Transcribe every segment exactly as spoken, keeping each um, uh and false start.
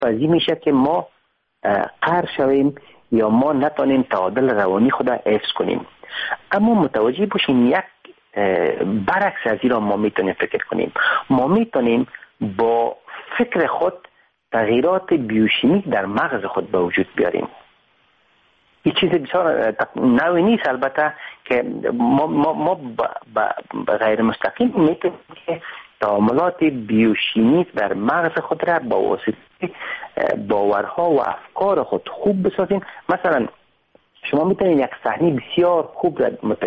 پذیر میشه که ما قهر شویم یا ما نتونیم تعادل روانی خود حفظ کنیم. اما متوجه باشیم یک برعکس از این را ما میتونیم فکر کنیم. ما میتونیم با فکر خود تغییرات بیوشیمیک در مغز خود به وجود بیاریم. این چیز بسیار نوی نیست، البته که ما, ما, ما به غیر مستقیم میتونیم که تعاملات بیوشیمیک در مغز خود را با واسطه باورها و افکار خود خوب بسازیم. مثلا شما میتونید یک صحنه بسیار خوب را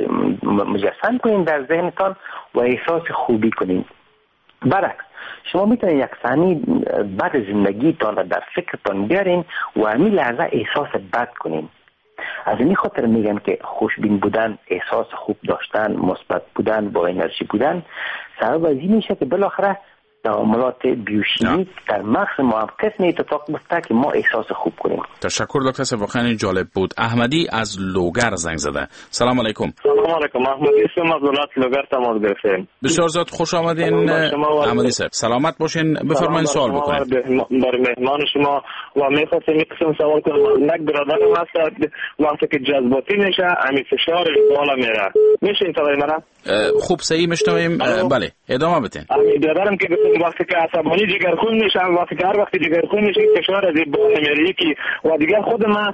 مجسم کنید در ذهنتان و احساس خوبی کنید. برعکس شما میتونید یک صحنه بد زندگیتان را در فکرتان بیارین و همین لحظه احساس بد کنید. از این خاطر میگم که خوشبین بودن، احساس خوب داشتن، مثبت بودن، با انرژی بودن سبب از این میشه که بالاخره تعاملات بیوشیمیک در مغز ما هم قسمی اتفاق بیفته که ما احساس خوب کنیم. تشکر دکتر صاحب، واقعا جالب بود. احمدی از لوگر زنگ زده. سلام علیکم. سلام علیکم. احمدی اسم از ولایت لوگر تماس گرفتم. بسیار زیاد خوش آمدین احمدی صاحب. سلامت باشین. بفرمایید سوال بکنید. برای مهمان شما و میخواستم یک قسم سوال کنم. یک برادرم هست وقتی که جذباتی میشه همین فشار بالا میره. میشه این طوری مرا؟ خوب صحیح میشنویم. بله ادامه بدین. همین برادرم که وقتی که عصبانی جگرخون میشه، وقتی که هر وقتی جگرخون میشه فشار از بالا میره یکی و دیگه خود ما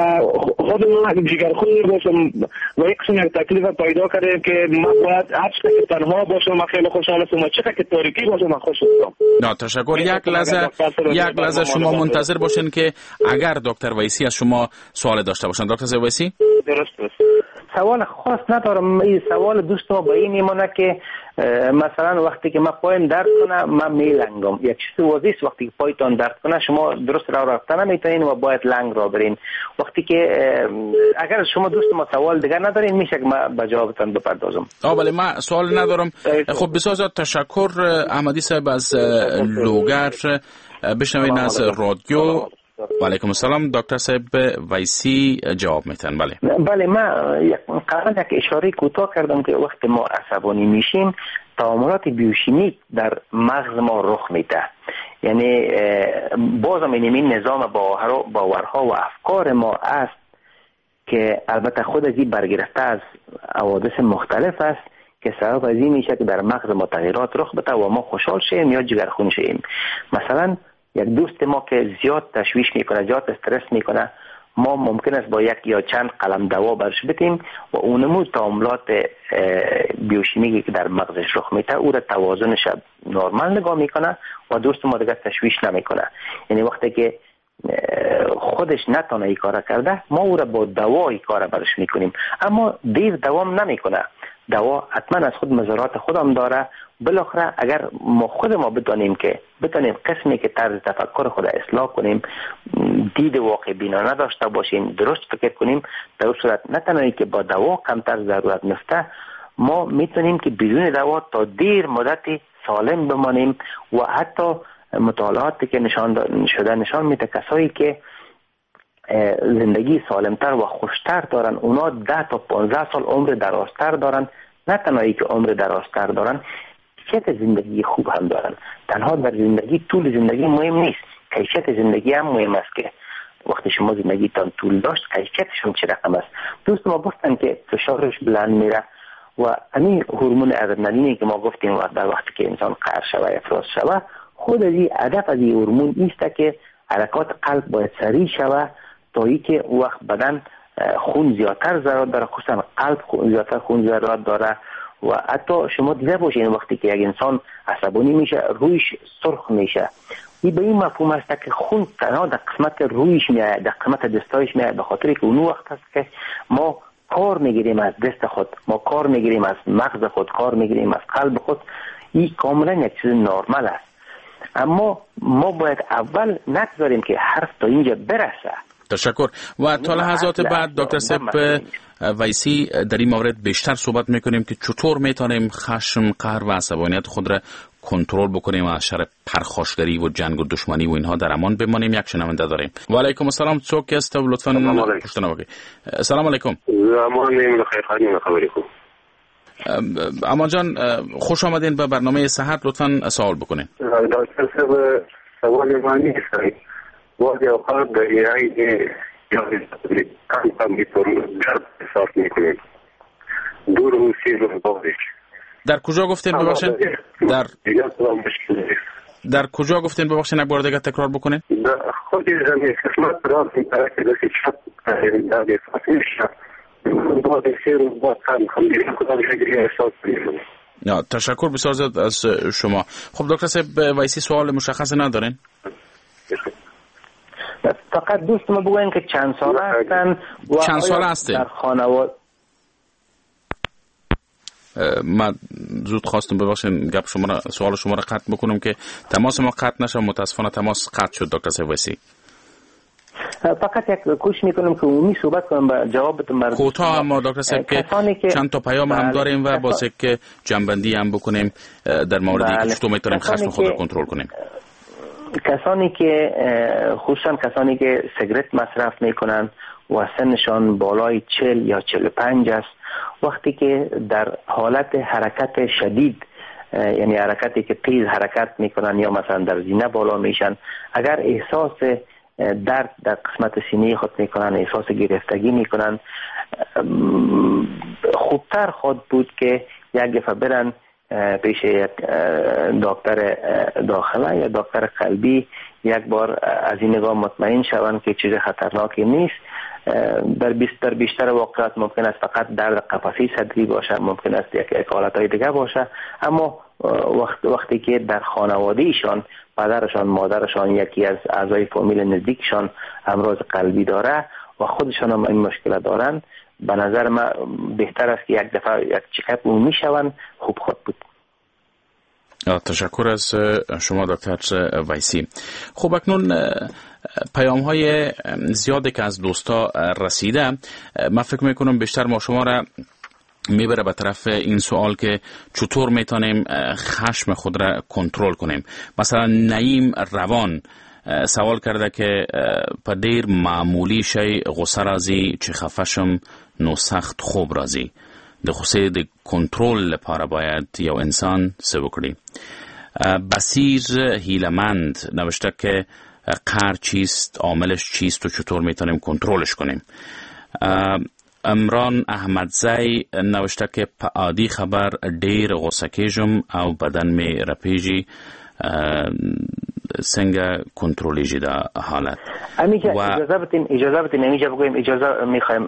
خود ما جگرخون باشم و یک قسم یک تکلیف پیدا کردیم که ما باید هر چقدر که تنها باشم ما خیلی خوشحال هستم و چقدر که تاریکی باشم ما خوش هستم. نه تشکر. یک لحظه یک لحظه شما منتظر باشین که اگر دکتر ویسی از شما سوال داشته باشن. دکتر ویسی درست است. سوال خاص ندارم. این سوال دوست ما با این میمونه که مثلا وقتی که ما پایم درد کنه ما میلنگم. یک چیز واضحه است وقتی که پایتان درد کنه شما درست راه رفتن نمیتونین و باید لنگ را برین. وقتی که اگر شما دوست ما سوال دیگر ندارین میشه که ما به جوابتان بپردازم. آ بله من سوال ندارم. خب بسیار زیاد تشکر احمدی صاحب از لوگر. بشنوین از رادیو. و علیکم السلام. دکتر صاحب ویسی جواب میتن. بله بله من قبلا یک اشاره کوتاه کردم که وقتی ما عصبانی میشیم تعاملات بیوشیمیک در مغز ما رخ میده. یعنی بازم این نظام باورها و افکار ما است که البته خود از این برگرفته از حوادث مختلف است که سبب از این میشه که در مغز ما تغییرات رخ بده و ما خوشحال شیم یا جگرخون شیم. مثلا یک دوست ما که زیاد تشویش میکنه، زیاد استرس میکنه، ما ممکن است با یک یا چند قلم دوا برش بدیم و اونمو تعاملات بیوشیمیکی که در مغزش رخ میده او را توازنش نرمال نگاه میکنه و دوست ما دیگه تشویش نمیکنه. یعنی وقتی که خودش نتونه این کار کرده ما او را با دوا این کار برش میکنیم، اما دیر دوام نمیکنه. دوا حتما از خود مضرات خودم داره. بالاخره اگر ما خود ما بدانیم که بتونیم قسمی که طرز تفکر خود اصلاح کنیم، دید واقع بینا نداشته باشیم، درست فکر کنیم، در اون صورت نه تنها که با دوا کمتر ضرورت نفته ما میتونیم که بدون دوا تا دیر مدتی سالم بمانیم. و حتی مطالعاتی که نشان شده نشان میده کسایی که زندگی سالمتر و خوشتر دارن اونا ده تا پانزده سال عمر درازتر دارن. نه تنهایی که عمر درازتر دارن کیفیت زندگی خوب هم دارن. تنها در زندگی طول زندگی مهم نیست، کیفیت زندگی هم مهم است که وقتی شما زندگیتان طول داشت کیفیتشون چه رقم است. دوست ما گفتن که فشارش بلند میره و همین هورمون ادرنالینی که ما گفتیم در وقتی که انسان قهر شوه افراز شوه خود از این هدف از این هورمون است که حرکات قلب باید سریع شوه تا ای که وقت بدن خون زیادتر ضرورت داره، خصوصا قلب زیادتر خون ضرورت داره. و حتی شما دیده باشین وقتی که یک انسان عصبانی میشه رویش سرخ میشه، این به این مفهوم است که خون تنها در قسمت رویش میاد، در قسمت دستایش میاد، به خاطر که اون وقت است که ما کار میگیریم از دست خود، ما کار میگیریم از مغز خود، کار میگیریم از قلب خود. این کاملا یک چیز نرمال است، اما ما باید اول نگذاریم که حرف تا اینجا برسه. تشکر. و تا لحظات بعد دکتر صاحب ویسی در این مورد بیشتر صحبت میکنیم که چطور میتونیم خشم، قهر و عصبانیت خود را کنترل بکنیم و از شر پرخاشگری و جنگ و دشمنی و اینها در امان بمانیم. یک شنونده داریم. و علیکم السلام. چوک است لطفاً پشتنا بگید. سلام علیکم. زمان بخیر. خانم خبری خوب. امان جان خوش آمدین به برنامه صحت. لطفاً سوال بکنین. دکتر صاحب سوال من نیست. بعضی اوقات در این کم کم میتون گرد احساس میکنیم دو روز سی روز بعدش. در کجا گفتین ببخشید؟ در در کجا گفتین ببخشید یک بار دیگه تکرار بکنین؟ در خود زمین قسمت راست این طرف دستی چپ در احساس میشه بعد سی روز بعد کم کم دیگه کدام شکلی احساس میکنیم. تشکر بسیار زیاد از شما. خب دکتر صاحب ویسی سوال مشخص ندارین؟ فقط دوست ما بگوین که چند ساله هستن و چند ساله هستین؟ در خانواده من زود خواستم ببخشین گپ شما را سوال شما را قطع بکنم که تماس ما قطع نشه. متاسفانه تماس قطع شد دکتر صاحب ویسی. فقط یک کوشش میکنم که عمومی صحبت کنم با جوابتون بر کوتاه. اما دکتر صاحب که چند تا پیام هم داریم و واسه که جنبندی هم بکنیم در موردی که چطور میتونیم خشم خود را کنترل کنیم. کسانی که خصوصا کسانی که سیگرت مصرف میکنن و سنشان بالای چهل یا چهل و پنج است، وقتی که در حالت حرکت شدید یعنی حرکتی که تیز حرکت میکنن یا مثلا در زینه بالا میشن، اگر احساس درد در قسمت سینه خود میکنن، احساس گرفتگی میکنن، خوبتر خود بود که یک دفعه برن پیش یک دکتر داخله یا دکتر قلبی یک بار از این نگاه مطمئن شوند که چیز خطرناکی نیست. در بیشتر بیشتر واقعات ممکن است فقط درد قفسه صدری باشه، ممکن است یک حالتهای دیگه باشه، اما وقت وقتی که در خانواده ایشان پدرشان مادرشان یکی از اعضای فامیل نزدیکشان امراض قلبی داره و خودشان هم این مشکل دارن، به نظر من بهتر است که یک دفعه یک چکاپ عمومی شوند. خوب خود بود. تشکر از شما دکتر ویسی. خب اکنون پیام های زیادی که از دوستا رسیده، من فکر میکنم بیشتر ما شما را میبره به طرف این سوال که چطور میتونیم خشم خود را کنترل کنیم. مثلا نعیم روان سوال کرده که په ډیر معمولی شی غصه راځي چې خفه شم نو سخت خوب راځي. د غصې د کنټرول لپاره باید یو انسان څه وکړي. بصیر هیلمند نوشته که قهر چیست، عاملش چیست و چطور میتونیم کنترلش کنیم. عمران احمدزی نوشته که په عادي خبر ډیر غصه کېږم او بدن می رپیږي، څنګه کنترلیږي دا حالت. امیجا اجازه بدین اجازه بدین امیجا بگویم اجازه میخوایم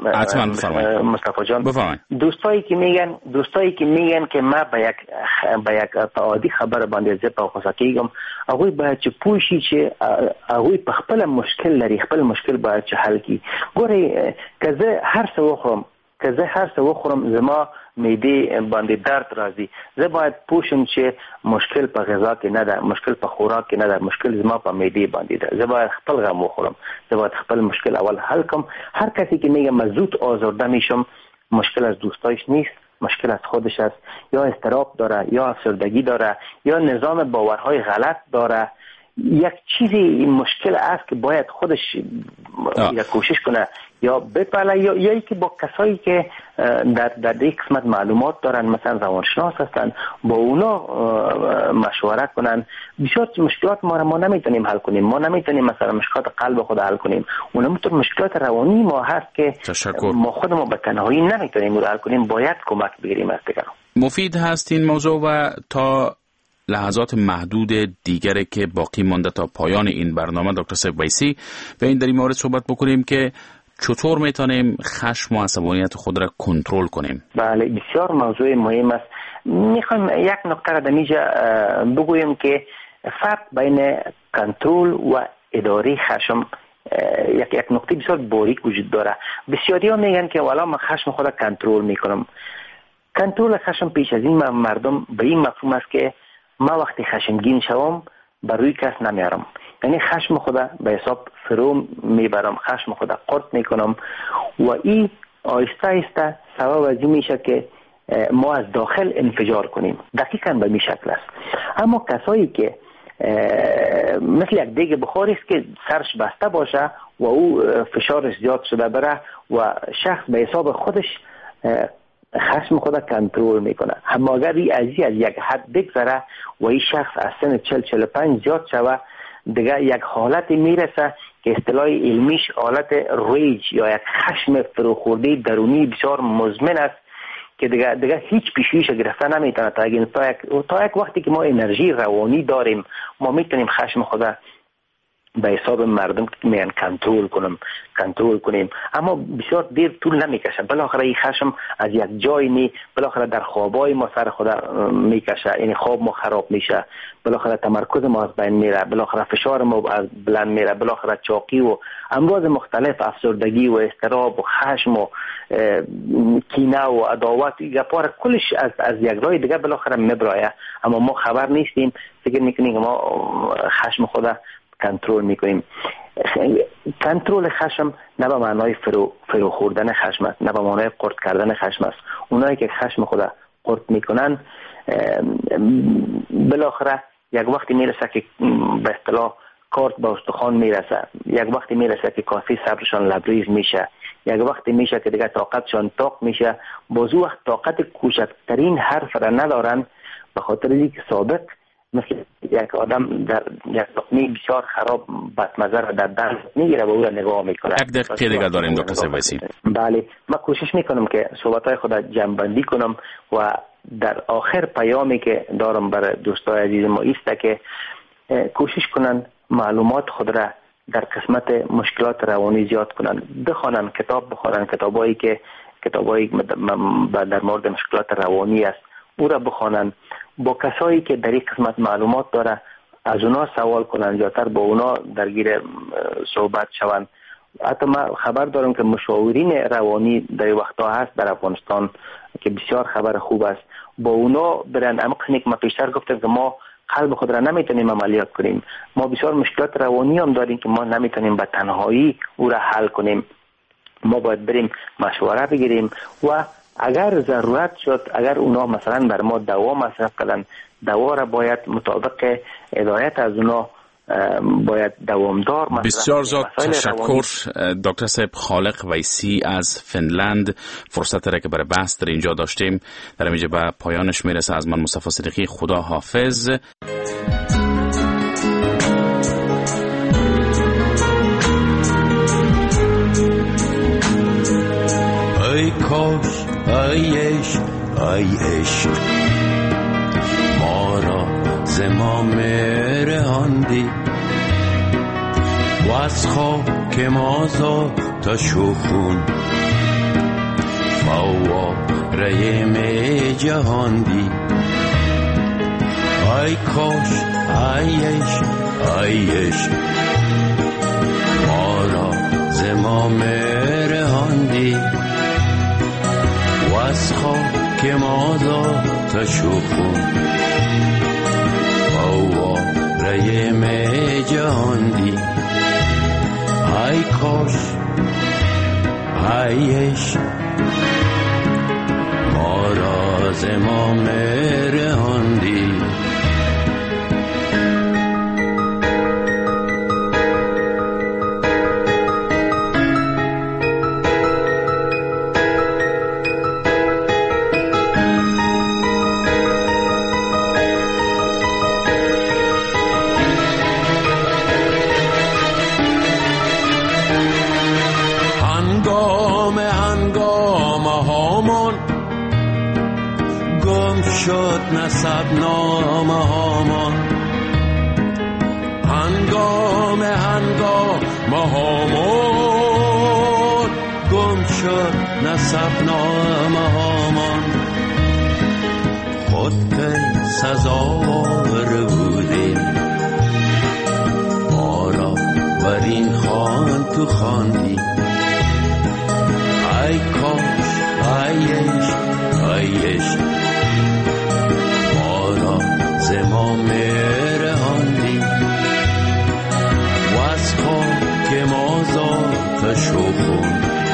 مصطفی جان. بفرمایید. دوستایی که میگن دوستایی که میگن که ما به یک به یک عادي خبر باندې زه په غوسه کېږم، هغه باید چې پوه شي چې هغه په خپل مشکل لري، خپل مشکل باید چې حل کړي. ګورئ که زه هر څه وخورم که زه هر څه وخورم زما معده باندې درد راځي، زه باید پوه شم چې مشکل په غذا کې نه ده، مشکل په خوراک کې نه ده، مشکل زما په معده باندې ده. زه باید خپل غم وخورم، زه باید خپل مشکل اول حل کم. هر کسی که میگه من زود آزرده میشم، مشکل از دوستایش نیست، مشکل از خودش است. یا اضطراب داره، یا افسردگی داره، یا نظام باورهای غلط داره. یک چیزی مشکل است که باید خودش یا کوشش کنه یا بپله یا یا که با کسایی که در در یک قسمت معلومات دارن، مثلا روانشناس هستن، با اونا مشوره کنن. بسیار مشکلات ما را ما نمیتونیم حل کنیم، ما نمیتونیم مثلا مشکلات قلب خود حل کنیم، اونا میتونن مشکلات روانی ما هست که تشکر. ما خودمون به تنهایی نمیتونیم حل کنیم، باید کمک بگیریم از دیگران. مفید هست این موضوع و تا لحظات محدود دیگری که باقی مانده تا پایان این برنامه دکتر صاحب ویسی به این در این مورد صحبت بکنیم که چطور میتونیم خشم و عصبانیت خود را کنترل کنیم. بله، بسیار موضوع مهم است. میخوایم یک نکته را در اینجا بگویم که فرق بین کنترل و اداره خشم یک یک نکته بسیار باریک وجود داره. بسیاری ها میگن که والا من خشم خود را کنترل میکنم. کنترل خشم پیش از این مردم به این مفهوم است که ما وقتی خشمگین شوم بر روی کس نمیارم، یعنی خشم خدا به حساب فرو میبرم، خشم خدا قرط میکنم و این آهسته آهسته سبب از این میشه که ما از داخل انفجار کنیم. دقیقاً به این شکل است. اما کسایی که مثل یک دیگ بخاری است که سرش بسته باشه و او فشارش زیاد شده بره و شخص به حساب خودش خشم خود کنترل میکنه، اما اگر این از یک حد بگذره و این شخص از سن چهل چهل و پنج زیاد شوه، دیگه یک حالت میرسه که اصطلاح علمیش حالت ریج یا یک خشم فروخورده درونی بسیار مزمن است که دیگه دیگه هیچ پیشویش گرفته نمیتونه. تا یک تا یک تا یک وقتی که ما انرژی روانی داریم ما میتونیم خشم خود به حساب مردم میان کنترل کنیم کنترل کنیم اما بسیار دیر طول نمیکشه. بالاخره این خشم از یک جای می بالاخره در خوابای ما سر خود میکشه، یعنی خواب ما خراب میشه، بالاخره تمرکز ما از بین میره، بالاخره فشار ما از بلند میره، بالاخره چاقی و امراض مختلف، افسردگی و اضطراب و خشم و کینه و عداوت گپار کلش از از یک راه دیگه بالاخره میبرایه اما ما خبر نیستیم، فکر میکنیم که ما خشم خود کنترل میکنیم. کنترل خشم نه به معنای فرو فرو خوردن خشم است، نه به معنای قرط کردن خشم است. اونایی که خشم خود قرط میکنن بالاخره یک وقتی میرسه که به اصطلاح کارت به استخوان میرسه، یک وقتی میرسه که کافی صبرشان لبریز میشه، یک وقتی میشه که دیگه طاقتشان طاق میشه، بازو وقت طاقت کوچکترین حرف را ندارن به خاطر اینکه سابق مثل یک آدم در یک لقمه بسیار خراب بدمزه را در دست میگیره و او را نگاه میکنه. یک دقیقه دیگه داریم دکتر سیب. بله، من کوشش میکنم که صحبتهای خود جمع بندی کنم و در آخر پیامی که دارم برای دوستای عزیز ما ایسته که کوشش کنن معلومات خود را در قسمت مشکلات روانی زیاد کنن، بخوانن کتاب بخوانن کتابایی که کتابایی در مورد مشکلات روانی است او را بخوانن، با کسایی که در این قسمت معلومات داره از اونا سوال کنن، زیادتر با اونا درگیر صحبت شون. حتی من خبر دارم که مشاورین روانی در وقتا هست در افغانستان که بسیار خبر خوب است، با اونا برن. اما قسمی که من پیشتر گفتم که ما قلب خود را نمیتونیم عملیات کنیم، ما بسیار مشکلات روانی هم داریم که ما نمیتونیم به تنهایی او را حل کنیم، ما باید بریم مشوره بگیریم و اگر ضرورت شد اگر اونا مثلا بر ما دوا مصرف کردن دوا را باید مطابق هدایت از اونا باید دوامدار مصرف. بسیار زیاد تشکر دکتر صاحب خالق ویسی از فنلند. فرصت را که برای بحث در اینجا داشتیم در اینجا به پایانش میرسه. از من مصطفی صدیقی خدا حافظ. ای کاش ای عشق ای عشق ما را ز ما مرهاندی و از خاک ما تا شخون فواره می جهاندی. ای کاش ای عشق ای عشق ما را ز ما مرهاندی و از خاک ما تا شخون فواره می جهاندی. ای کاش ای عشق ما را ز ما مرهاندی. نسب نامه هامان هنگام هنگام هامان گم شد نسب نامه هامان. خود که سزاوار بودیم ما را بر این خوان تو خواندی. ای کاش ای عشق ای عشق ز ما مرهاندی و از خاک ما تا شخون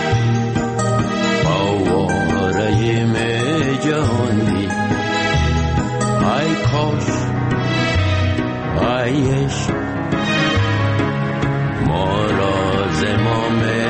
فواره می جهاندی. ای کاش ای عشق ما را ز ما